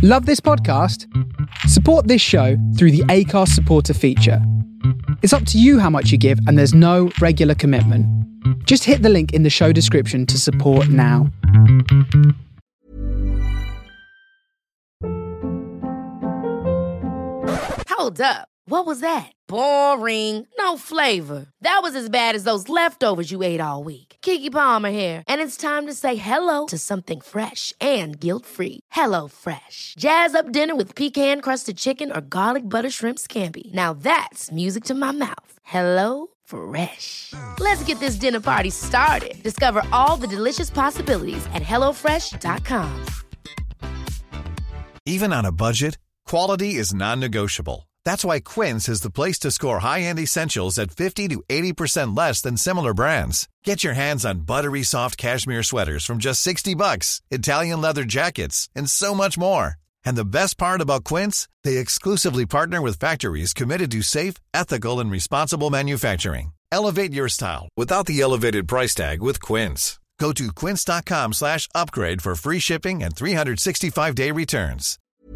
Love this podcast? Support this show through the Acast supporter feature. It's up to you how much you give, and there's no regular commitment. Just hit the link in the show description to support now. Hold up. What was that? Boring. No flavor. That was as bad as those leftovers you ate all week. Keke Palmer here, and it's time to say hello to something fresh and guilt-free. Hello Fresh. Jazz up dinner with pecan-crusted chicken or garlic butter shrimp scampi. Now that's music to my mouth. Hello Fresh. Let's get this dinner party started. Discover all the delicious possibilities at hellofresh.com. Even on a budget, quality is non-negotiable. That's why Quince is the place to score high-end essentials at 50 to 80% less than similar brands. Get your hands on buttery soft cashmere sweaters from just $60, Italian leather jackets, and so much more. And the best part about Quince, they exclusively partner with factories committed to safe, ethical, and responsible manufacturing. Elevate your style without the elevated price tag with Quince. Go to quince.com/upgrade for free shipping and 365-day returns.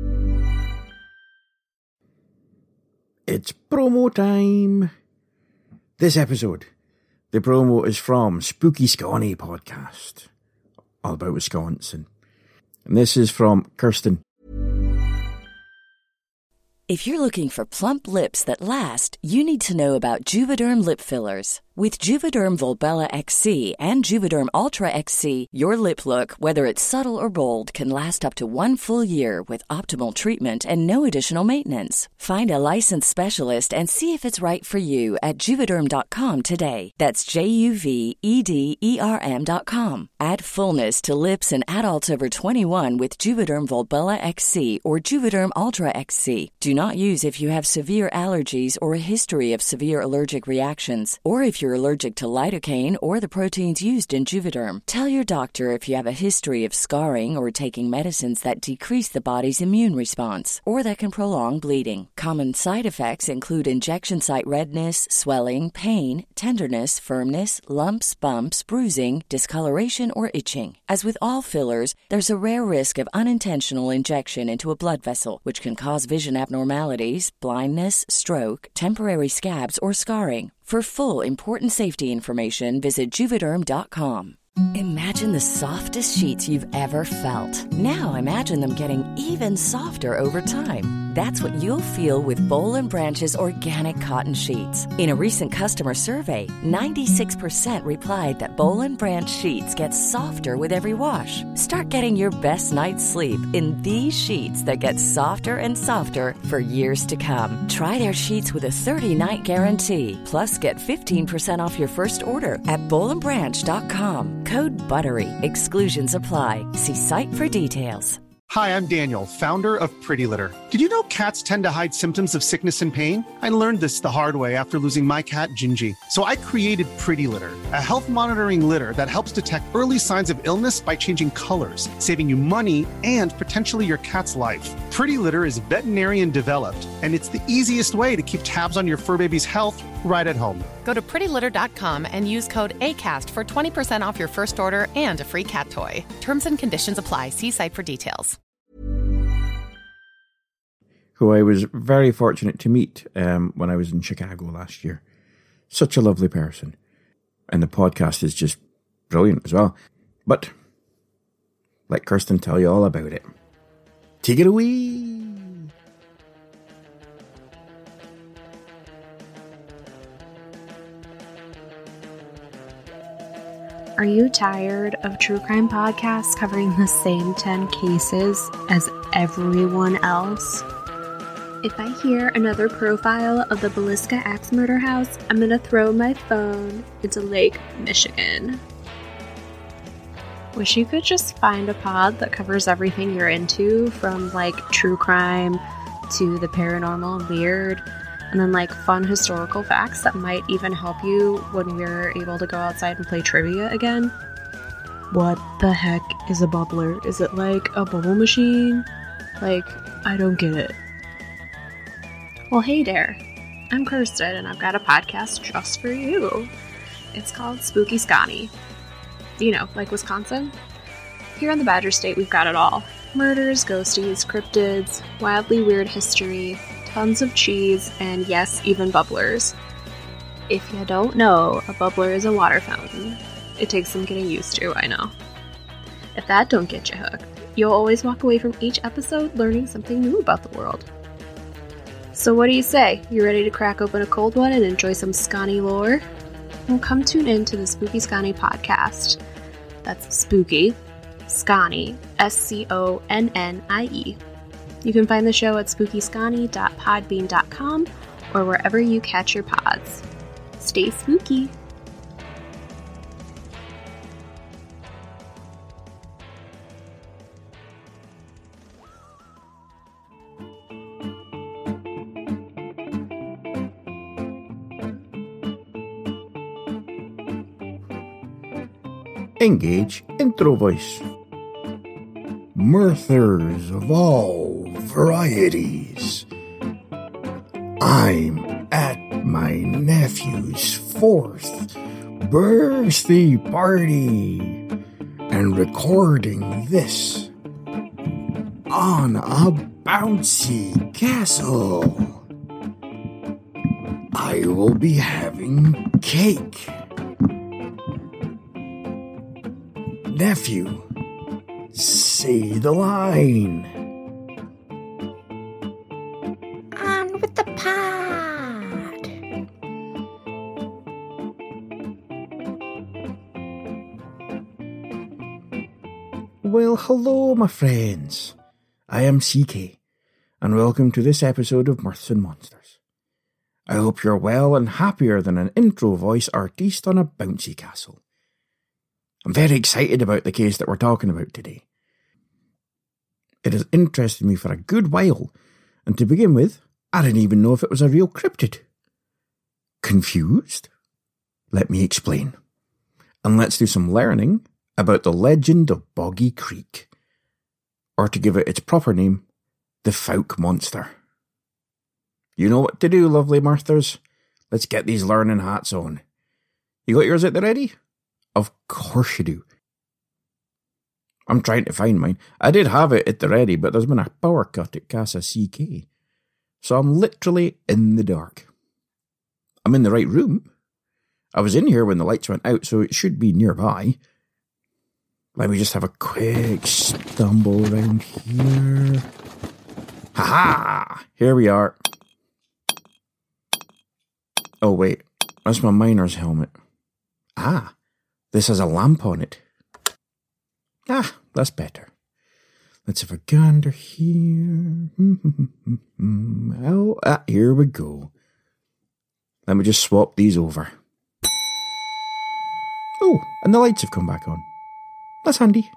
It's promo time. This episode, the promo is from Spooky Scawny Podcast, all about Wisconsin. And this is from Kirsten. If you're looking for plump lips that last, you need to know about Juvederm lip fillers. With Juvederm Volbella XC and Juvederm Ultra XC, your lip look, whether it's subtle or bold, can last up to 1 full year with optimal treatment and no additional maintenance. Find a licensed specialist and see if it's right for you at Juvederm.com today. That's JUVEDERM.com. Add fullness to lips in adults over 21 with Juvederm Volbella XC or Juvederm Ultra XC. Do not use if you have severe allergies or a history of severe allergic reactions, or if you're allergic to lidocaine or the proteins used in Juvederm. Tell your doctor if you have a history of scarring or taking medicines that decrease the body's immune response or that can prolong bleeding. Common side effects include injection site redness, swelling, pain, tenderness, firmness, lumps, bumps, bruising, discoloration, or itching. As with all fillers, there's a rare risk of unintentional injection into a blood vessel, which can cause vision abnormalities, blindness, stroke, temporary scabs, or scarring. For full, important safety information, visit Juvederm.com. Imagine the softest sheets you've ever felt. Now imagine them getting even softer over time. That's what you'll feel with Boll & Branch's organic cotton sheets. In a recent customer survey, 96% replied that Boll & Branch sheets get softer with every wash. Start getting your best night's sleep in these sheets that get softer and softer for years to come. Try their sheets with a 30-night guarantee. Plus, get 15% off your first order at BollandBranch.com. Code BUTTERY. Exclusions apply. See site for details. Hi, I'm Daniel, founder of Pretty Litter. Did you know cats tend to hide symptoms of sickness and pain? I learned this the hard way after losing my cat, Gingy. So I created Pretty Litter, a health monitoring litter that helps detect early signs of illness by changing colors, saving you money and potentially your cat's life. Pretty Litter is veterinarian developed, and it's the easiest way to keep tabs on your fur baby's health right at home. Go to prettylitter.com and use code ACAST for 20% off your first order and a free cat toy. Terms and conditions apply. See site for details. Who I was very fortunate to meet when I was in Chicago last year. Such a lovely person. And the podcast is just brilliant as well. But let Kirsten tell you all about it. Take it away. Are you tired of true crime podcasts covering the same 10 cases as everyone else? If I hear another profile of the Villisca Axe Murder House, I'm gonna throw my phone into Lake Michigan. Wish you could just find a pod that covers everything you're into, from like true crime to the paranormal and weird, and then like fun historical facts that might even help you when we're able to go outside and play trivia again. What the heck is a bubbler? Is it like a bubble machine? Like, I don't get it. Well, hey there. I'm Kirsten, and I've got a podcast just for you. It's called Spooky Scawny. You know, like Wisconsin. Here in the Badger State, we've got it all. Murders, ghosties, cryptids, wildly weird history, tons of cheese, and yes, even bubblers. If you don't know, a bubbler is a water fountain. It takes some getting used to, I know. If that don't get you hooked, you'll always walk away from each episode learning something new about the world. So what do you say? You ready to crack open a cold one and enjoy some Scani lore? Well, come tune in to the Spooky Scani podcast. That's Spooky Scani, SCONNIE. You can find the show at spookyscani.podbean.com or wherever you catch your pods. Stay spooky! Engage intro voice. Mirthers of all varieties. I'm at my nephew's 4th birthday party and recording this on a bouncy castle. I will be having cake. Nephew, say the line. On with the pod. Well, hello, my friends. I am CK, and welcome to this episode of Mirths and Monsters. I hope you're well and happier than an intro voice artiste on a bouncy castle. I'm very excited about the case that we're talking about today. It has interested me for a good while, and to begin with, I didn't even know if it was a real cryptid. Confused? Let me explain. And let's do some learning about the legend of Boggy Creek. Or to give it its proper name, the Fouke Monster. You know what to do, lovely Mirthers. Let's get these learning hats on. You got yours at the ready? Of course you do. I'm trying to find mine. I did have it at the ready, but there's been a power cut at Casa CK. So I'm literally in the dark. I'm in the right room. I was in here when the lights went out, so it should be nearby. Let me just have a quick stumble around here. Ha-ha! Here we are. Oh wait, that's my miner's helmet. Ah! This has a lamp on it. Ah, that's better. Let's have a gander here. Oh, here we go. Let me just swap these over. Oh, and the lights have come back on. That's handy.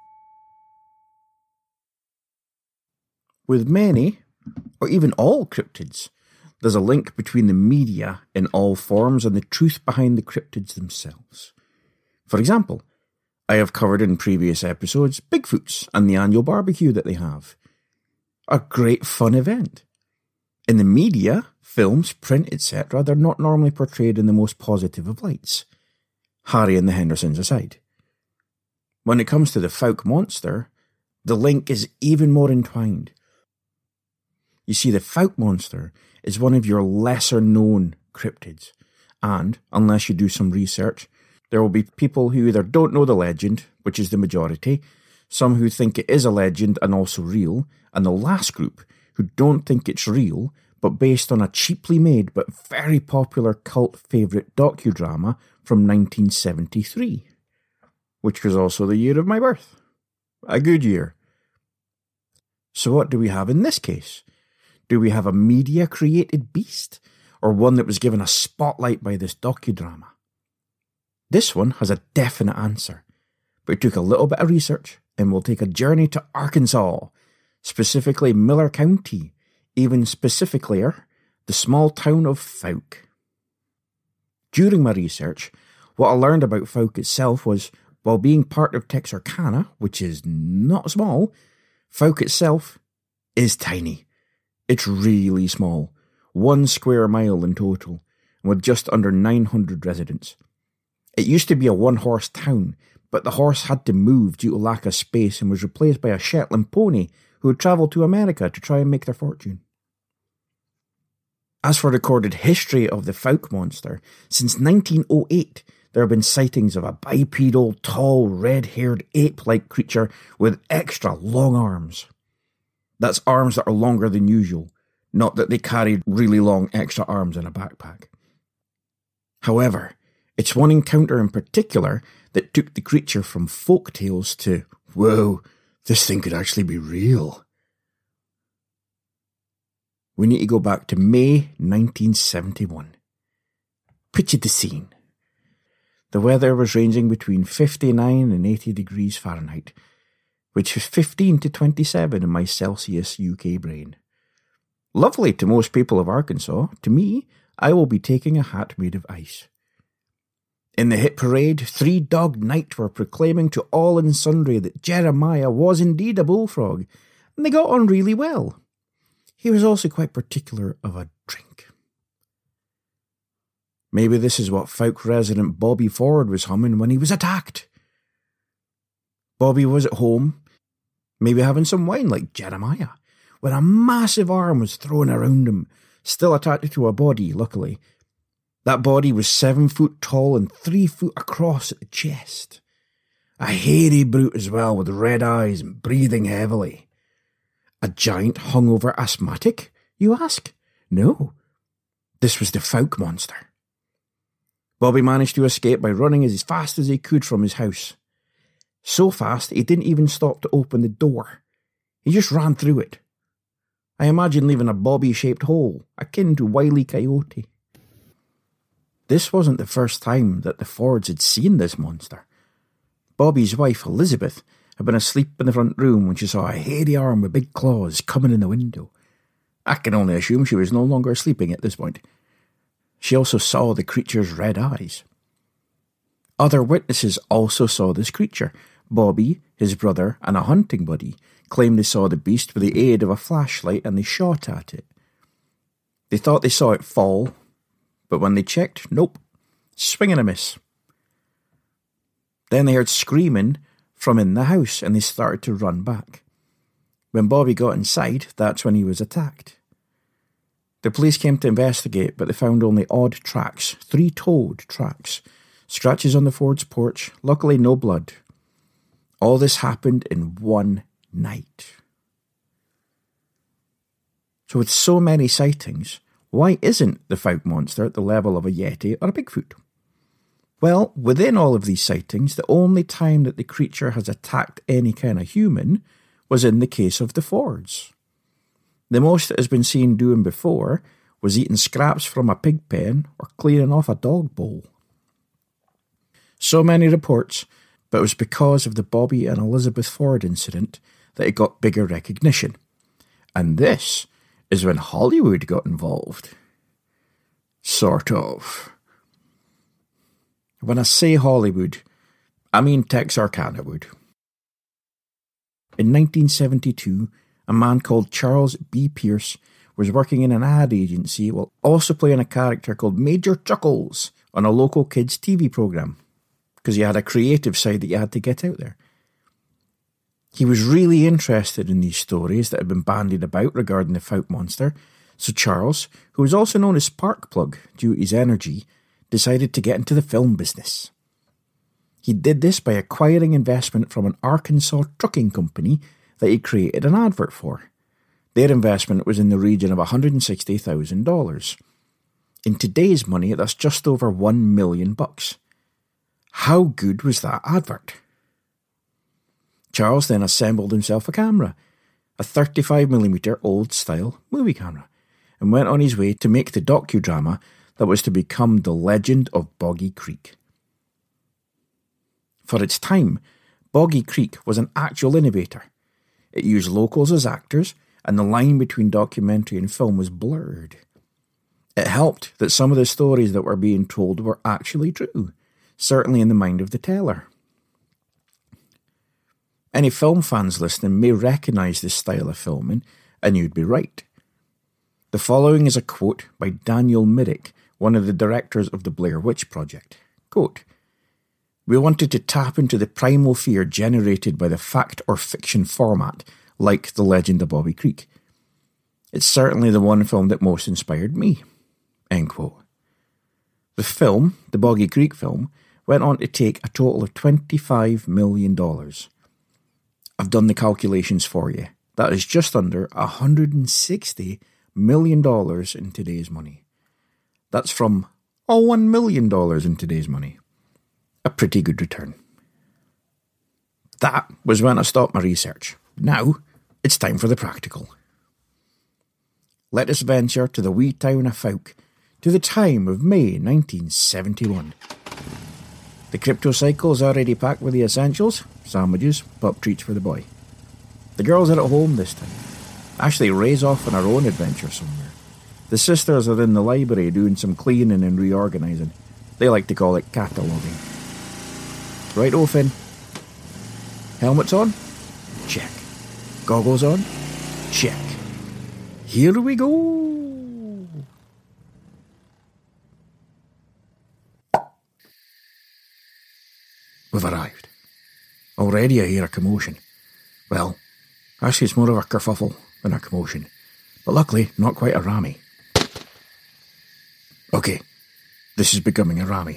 With many, or even all cryptids, there's a link between the media in all forms and the truth behind the cryptids themselves. For example, I have covered in previous episodes Bigfoots and the annual barbecue that they have. A great fun event. In the media, films, print, etc., they're not normally portrayed in the most positive of lights. Harry and the Hendersons aside. When it comes to the Fouke Monster, the link is even more entwined. You see, the Fouke Monster is one of your lesser known cryptids, and, unless you do some research, there will be people who either don't know the legend, which is the majority, some who think it is a legend and also real, and the last group who don't think it's real, but based on a cheaply made but very popular cult favourite docudrama from 1973, which was also the year of my birth. A good year. So what do we have in this case? Do we have a media-created beast, or one that was given a spotlight by this docudrama? This one has a definite answer, but it took a little bit of research, and we'll take a journey to Arkansas, specifically Miller County, even specifically the small town of Fouke. During my research, what I learned about Fouke itself was, while being part of Texarkana, which is not small, Fouke itself is tiny. It's really small, 1 square mile in total, with just under 900 residents. It used to be a one-horse town, but the horse had to move due to lack of space and was replaced by a Shetland pony who had travelled to America to try and make their fortune. As for recorded history of the Fouke monster, since 1908 there have been sightings of a bipedal, tall, red-haired, ape-like creature with extra long arms. That's arms that are longer than usual, not that they carried really long extra arms in a backpack. However, it's one encounter in particular that took the creature from folk tales to, whoa, this thing could actually be real. We need to go back to May 1971. Picture the scene. The weather was ranging between 59 and 80 degrees Fahrenheit, which is 15 to 27 in my Celsius UK brain. Lovely to most people of Arkansas. To me, I will be taking a hat made of ice. In the hit parade, Three Dog Night were proclaiming to all and sundry that Jeremiah was indeed a bullfrog, and they got on really well. He was also quite particular of a drink. Maybe this is what Fouke resident Bobby Ford was humming when he was attacked. Bobby was at home, maybe having some wine like Jeremiah, when a massive arm was thrown around him, still attached to a body, luckily. That body was 7 foot tall and 3 foot across at the chest. A hairy brute as well, with red eyes and breathing heavily. A giant hungover asthmatic, you ask? No. This was the Fouke monster. Bobby managed to escape by running as fast as he could from his house. So fast he didn't even stop to open the door. He just ran through it. I imagine leaving a Bobby-shaped hole, akin to Wile E. Coyote. This wasn't the first time that the Fords had seen this monster. Bobby's wife, Elizabeth, had been asleep in the front room when she saw a hairy arm with big claws coming in the window. I can only assume she was no longer sleeping at this point. She also saw the creature's red eyes. Other witnesses also saw this creature. Bobby, his brother, and a hunting buddy claimed they saw the beast with the aid of a flashlight and they shot at it. They thought they saw it fall, but when they checked, nope, swing and a miss. Then they heard screaming from in the house and they started to run back. When Bobby got inside, that's when he was attacked. The police came to investigate, but they found only odd tracks, 3-toed tracks, scratches on the Ford's porch, luckily no blood. All this happened in one night. So with so many sightings, why isn't the Fouke monster at the level of a Yeti or a Bigfoot? Well, within all of these sightings, the only time that the creature has attacked any kind of human was in the case of the Fords. The most it has been seen doing before was eating scraps from a pig pen or cleaning off a dog bowl. So many reports, but it was because of the Bobby and Elizabeth Ford incident that it got bigger recognition. And this is when Hollywood got involved. Sort of. When I say Hollywood, I mean Texarkana wood. In 1972, a man called Charles B. Pierce was working in an ad agency while also playing a character called Major Chuckles on a local kids' TV program, because he had a creative side that you had to get out there. He was really interested in these stories that had been bandied about regarding the Fouke monster, so Charles, who was also known as Sparkplug due to his energy, decided to get into the film business. He did this by acquiring investment from an Arkansas trucking company that he created an advert for. Their investment was in the region of $160,000. In today's money, that's just over $1 million. How good was that advert? Charles then assembled himself a camera, a 35mm old-style movie camera, and went on his way to make the docudrama that was to become The Legend of Boggy Creek. For its time, Boggy Creek was an actual innovator. It used locals as actors, and the line between documentary and film was blurred. It helped that some of the stories that were being told were actually true, certainly in the mind of the teller. Any film fans listening may recognise this style of filming, and you'd be right. The following is a quote by Daniel Myrick, one of the directors of the Blair Witch Project. Quote, We wanted to tap into the primal fear generated by the fact or fiction format, like The Legend of Bobby Creek. It's certainly the one film that most inspired me." End quote. The film, the Boggy Creek film, went on to take a total of $25 million. I've done the calculations for you. That is just under $160 million in today's money. That's from $1 million in today's money. A pretty good return. That was when I stopped my research. Now, it's time for the practical. Let us venture to the wee town of Fowk, to the time of May 1971. The Cryptocycle is already packed with the essentials, sandwiches, pup treats for the boy. The girls are at home this time. Ashley rays off on her own adventure somewhere. The sisters are in the library doing some cleaning and reorganising. They like to call it cataloguing. Right-o, Finn. Helmets on? Check. Goggles on? Check. Here we go. We've arrived. Already I hear a commotion. Well, actually it's more of a kerfuffle than a commotion. But luckily, not quite a rammy. Okay, this is becoming a rammy.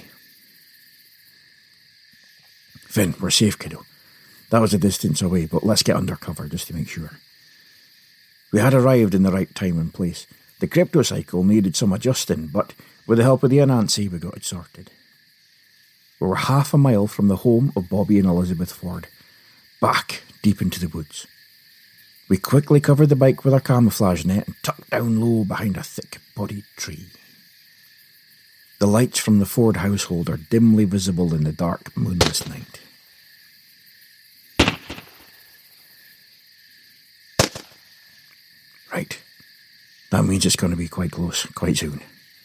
Finn, we're safe, kiddo. That was a distance away, but let's get under cover just to make sure. We had arrived in the right time and place. The Cryptocycle needed some adjusting, but with the help of the Anansi, we got it sorted. We were half a mile from the home of Bobby and Elizabeth Ford, back deep into the woods. We quickly covered the bike with our camouflage net and tucked down low behind a thick-bodied tree. The lights from the Ford household are dimly visible in the dark, moonless night. Right. That means it's going to be quite close, quite soon.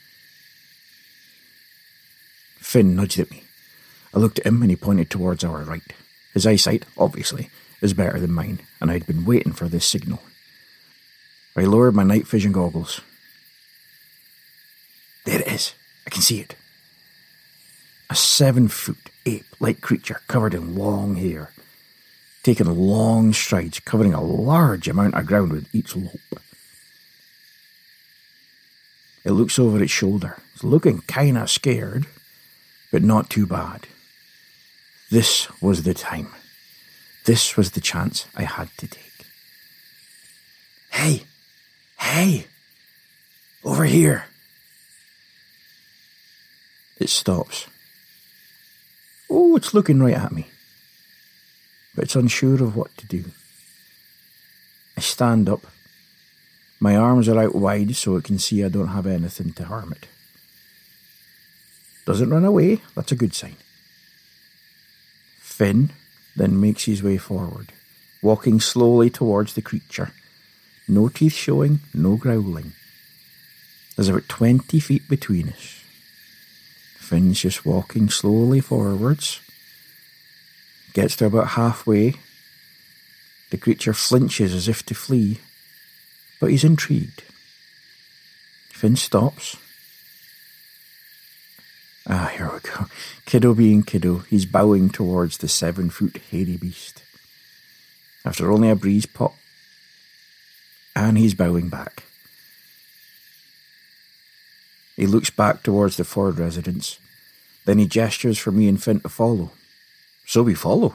Finn nudged at me. I looked at him and he pointed towards our right. His eyesight, obviously, is better than mine, and I'd been waiting for this signal. I lowered my night vision goggles. There it is. I can see it. A 7-foot ape-like creature covered in long hair, taking long strides, covering a large amount of ground with each lope. It looks over its shoulder. It's looking kinda scared, but not too bad. This was the time. This was the chance I had to take. Hey! Hey! Over here! It stops. Oh, it's looking right at me. But it's unsure of what to do. I stand up. My arms are out wide so it can see I don't have anything to harm it. Doesn't run away, that's a good sign. Finn then makes his way forward, walking slowly towards the creature. No teeth showing, no growling. There's about 20 feet between us. Finn's just walking slowly forwards. Gets to about halfway. The creature flinches as if to flee, but he's intrigued. Finn stops. Here we go. Kiddo being kiddo, he's bowing towards the 7-foot hairy beast. After only a breeze pop, and he's bowing back. He looks back towards the Ford residence. Then he gestures for me and Finn to follow. So we follow.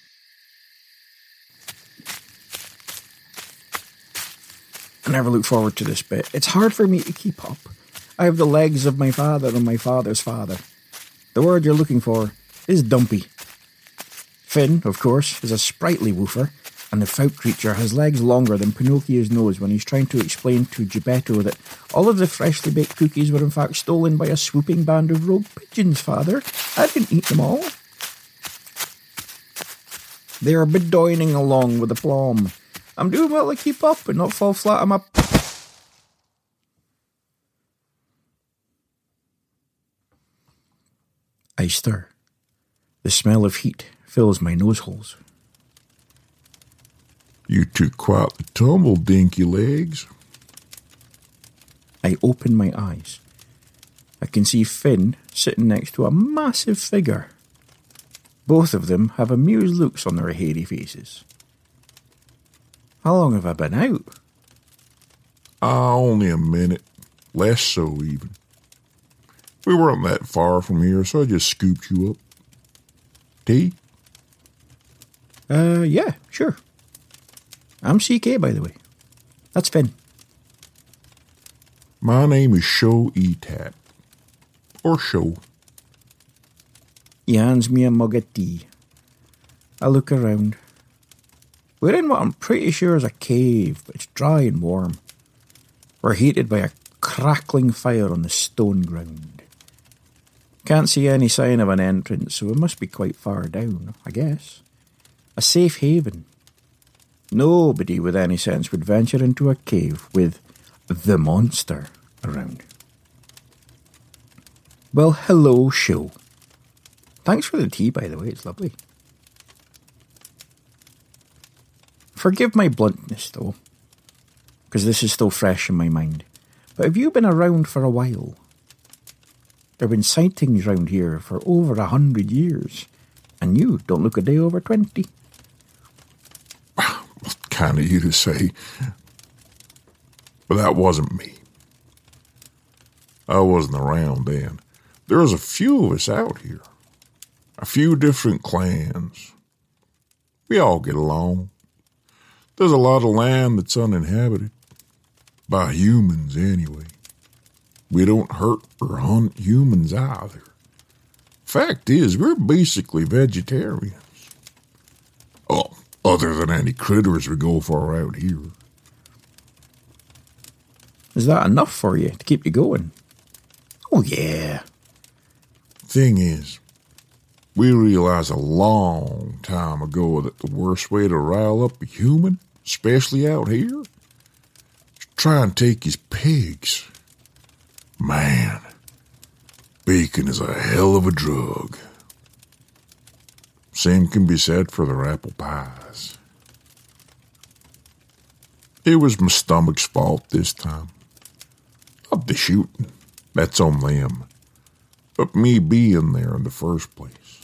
I never look forward to this bit. It's hard for me to keep up. I have the legs of my father and my father's father. The word you're looking for is dumpy. Finn, of course, is a sprightly woofer, and the Fowk creature has legs longer than Pinocchio's nose when he's trying to explain to Geppetto that all of the freshly baked cookies were in fact stolen by a swooping band of rogue pigeons, father. I didn't eat them all. They are bedoining along with aplomb. I'm doing well to keep up and not fall flat on my... I stir. The smell of heat fills my nose holes. You took quite the tumble, dinky legs. I open my eyes. I can see Finn sitting next to a massive figure. Both of them have amused looks on their hairy faces. How long have I been out? Only a minute. Less so, even. We weren't that far from here, so I just scooped you up. Tea? Yeah, sure. I'm CK, by the way. That's Finn. My name is Sho Etap. Or Sho. He hands me a mug of tea. I look around. We're in what I'm pretty sure is a cave, but it's dry and warm. We're heated by a crackling fire on the stone ground. Can't see any sign of an entrance, so it must be quite far down, I guess. A safe haven. Nobody with any sense would venture into a cave with the monster around. Well, hello, Sho. Thanks for the tea, by the way, it's lovely. Forgive my bluntness, though, because this is still fresh in my mind. But have you been around for a while? There have been sightings round here for over 100 years, and you don't look a day over 20. Kind of you to say, but that wasn't me. I wasn't around then. There was a few of us out here. A few different clans. We all get along. There's a lot of land that's uninhabited. By humans, anyway. We don't hurt or hunt humans either. Fact is, we're basically vegetarians. Oh, other than any critters we go for out here. Is that enough for you to keep you going? Oh, yeah. Thing is, we realized a long time ago that the worst way to rile up a human, especially out here, is try and take his pigs. Man, bacon is a hell of a drug. Same can be said for their apple pies. It was my stomach's fault this time. Not the shooting, that's on them, but me being there in the first place.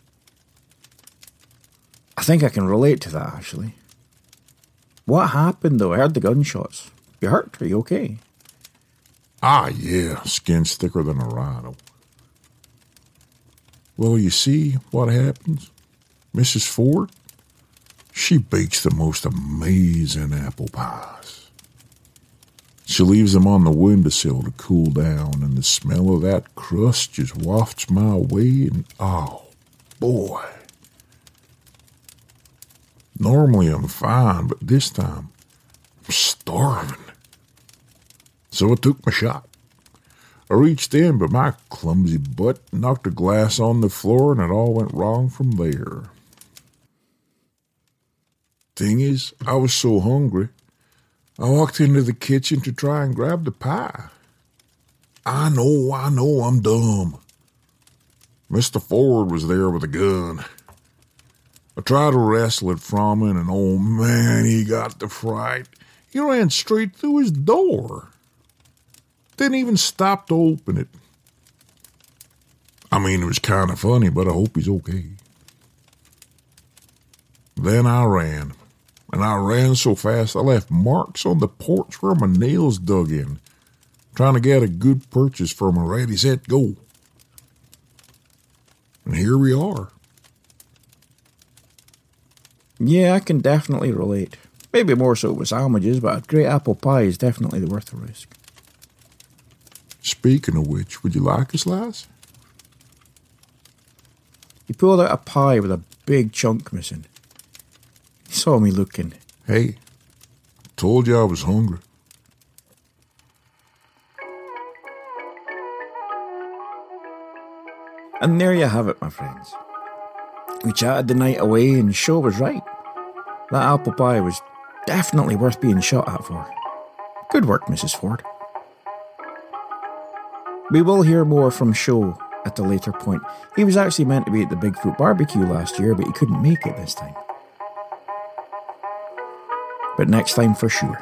I think I can relate to that, actually. What happened, though? I heard the gunshots. You hurt? Are you okay? Yeah, skin's thicker than a rhino. Well, you see what happens? Mrs. Ford, she bakes the most amazing apple pies. She leaves them on the windowsill to cool down, and the smell of that crust just wafts my way, and oh, boy. Normally I'm fine, but this time I'm starving. So I took my shot. I reached in, but my clumsy butt knocked a glass on the floor, and it all went wrong from there. Thing is, I was so hungry, I walked into the kitchen to try and grab the pie. I know, I'm dumb. Mr. Ford was there with a gun. I tried to wrestle it from him, and oh man, he got the fright. He ran straight through his door. Didn't even stop to open it. I mean, it was kind of funny, but I hope he's okay. Then I ran, and I ran so fast I left marks on the porch where my nails dug in, trying to get a good purchase for my ready, set, go. And here we are. Yeah, I can definitely relate. Maybe more so with sandwiches, but a great apple pie is definitely worth the risk. Speaking of which, would you like a slice? He pulled out a pie with a big chunk missing. He saw me looking. Hey, told you I was hungry. And there you have it, my friends. We chatted the night away, and Sho was right. That apple pie was definitely worth being shot at for. Good work, Mrs. Ford. We will hear more from Sho at a later point. He was actually meant to be at the Bigfoot barbecue last year, but he couldn't make it this time. But next time for sure.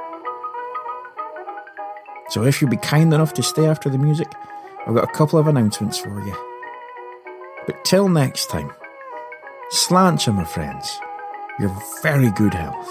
So if you'd be kind enough to stay after the music, I've got a couple of announcements for you. But till next time, Sláinte, my friends. Your very good health.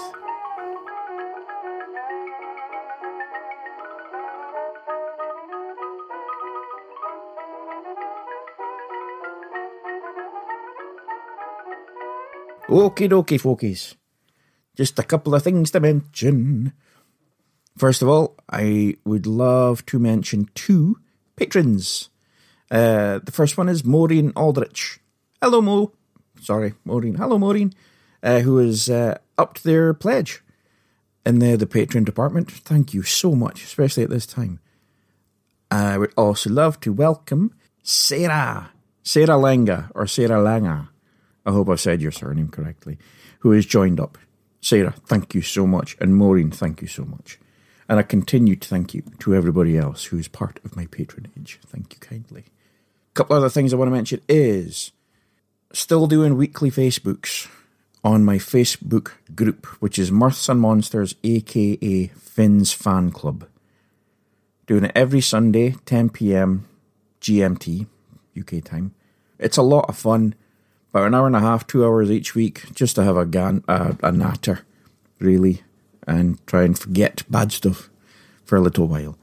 Okie dokie, folkies. Just a couple of things to mention. First of all, I would love to mention 2 patrons. The first one is Maureen Aldrich. Hello, Mo. Sorry, Maureen. Hello, Maureen. Who is upped their pledge in the Patreon department. Thank you so much, especially at this time. I would also love to welcome Sarah Langa, or Sarah Langa. I hope I've said your surname correctly, who has joined up. Sarah, thank you so much. And Maureen, thank you so much. And a continued thank you to everybody else who is part of my patronage. Thank you kindly. A couple other things I want to mention is still doing weekly Facebooks on my Facebook group, which is Mirths and Monsters, a.k.a. Finn's Fan Club. Doing it every Sunday, 10 p.m. GMT, UK time. It's a lot of fun. About an hour and a half, 2 hours each week, just to have a natter, really, and try and forget bad stuff for a little while.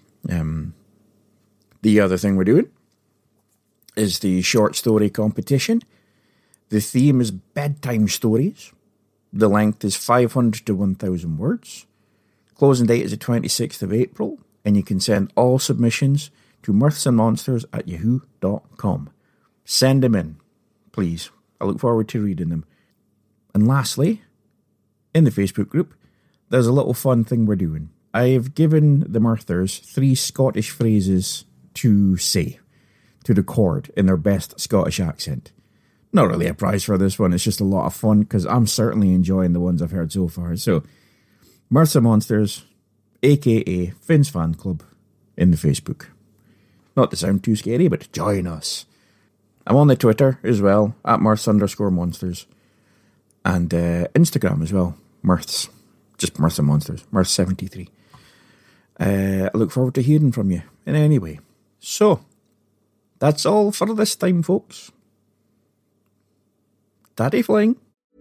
The other thing we're doing is the short story competition. The theme is bedtime stories. The length is 500 to 1,000 words. Closing date is the 26th of April, and you can send all submissions to mirthsandmonsters@yahoo.com. Send them in. Please. I look forward to reading them. And lastly, in the Facebook group, there's a little fun thing we're doing. I've given the Mirthers 3 Scottish phrases to say, to record in their best Scottish accent. Not really a prize for this one, it's just a lot of fun, because I'm certainly enjoying the ones I've heard so far. So, Mirths and Monsters, a.k.a. Finn's Fan Club, in the Facebook. Not to sound too scary, but join us. I'm on the Twitter as well, at Mirths_Monsters. And Instagram as well, Mirths. Just Mirths and Monsters, Mirths73. I look forward to hearing from you in any way. So, that's all for this time, folks. Daddy Fling.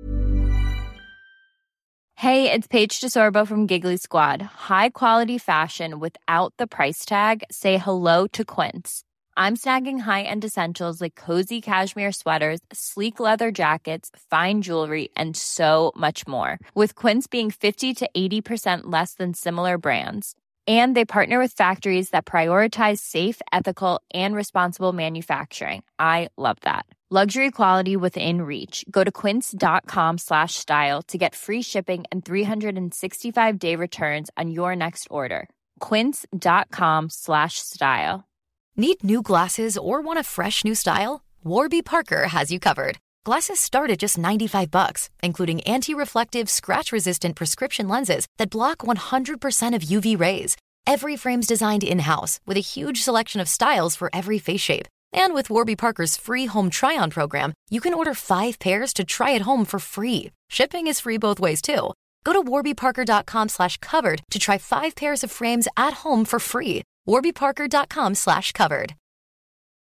Hey, it's Paige DeSorbo from Giggly Squad. High quality fashion without the price tag. Say hello to Quince. I'm snagging high-end essentials like cozy cashmere sweaters, sleek leather jackets, fine jewelry, and so much more. With Quince being 50 to 80% less than similar brands. And they partner with factories that prioritize safe, ethical, and responsible manufacturing. I love that. Luxury quality within reach. Go to quince.com/style to get free shipping and 365-day returns on your next order. Quince.com/style. Need new glasses or want a fresh new style? Warby Parker has you covered. Glasses start at just $95, including anti-reflective, scratch-resistant prescription lenses that block 100% of UV rays. Every frame's designed in-house with a huge selection of styles for every face shape. And with Warby Parker's free home try-on program, you can order 5 pairs to try at home for free. Shipping is free both ways, too. Go to warbyparker.com/covered to try 5 pairs of frames at home for free. warbyparker.com/covered.